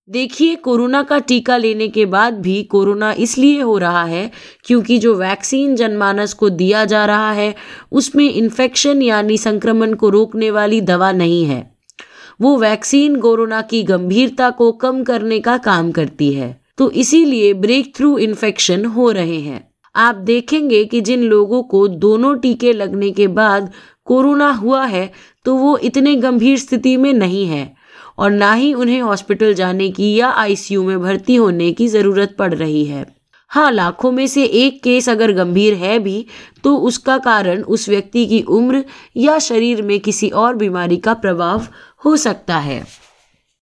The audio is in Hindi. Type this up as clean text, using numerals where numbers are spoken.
देखिए, कोरोना का टीका लेने के बाद भी कोरोना इसलिए हो रहा है क्योंकि जो वैक्सीन जनमानस को दिया जा रहा है उसमें इन्फेक्शन यानी संक्रमण को रोकने वाली दवा नहीं है। वो वैक्सीन कोरोना की गंभीरता को कम करने का काम करती है, तो इसीलिए ब्रेक थ्रू इन्फेक्शन हो रहे हैं। आप देखेंगे कि जिन लोगों को दोनों टीके लगने के बाद कोरोना हुआ है तो वो इतने गंभीर स्थिति में नहीं है और ना ही उन्हें हॉस्पिटल जाने की या आईसीयू में भर्ती होने की जरूरत पड़ रही है। हाँ, लाखों में से एक केस अगर गंभीर है भी तो उसका कारण उस व्यक्ति की उम्र या शरीर में किसी और बीमारी का प्रभाव हो सकता है।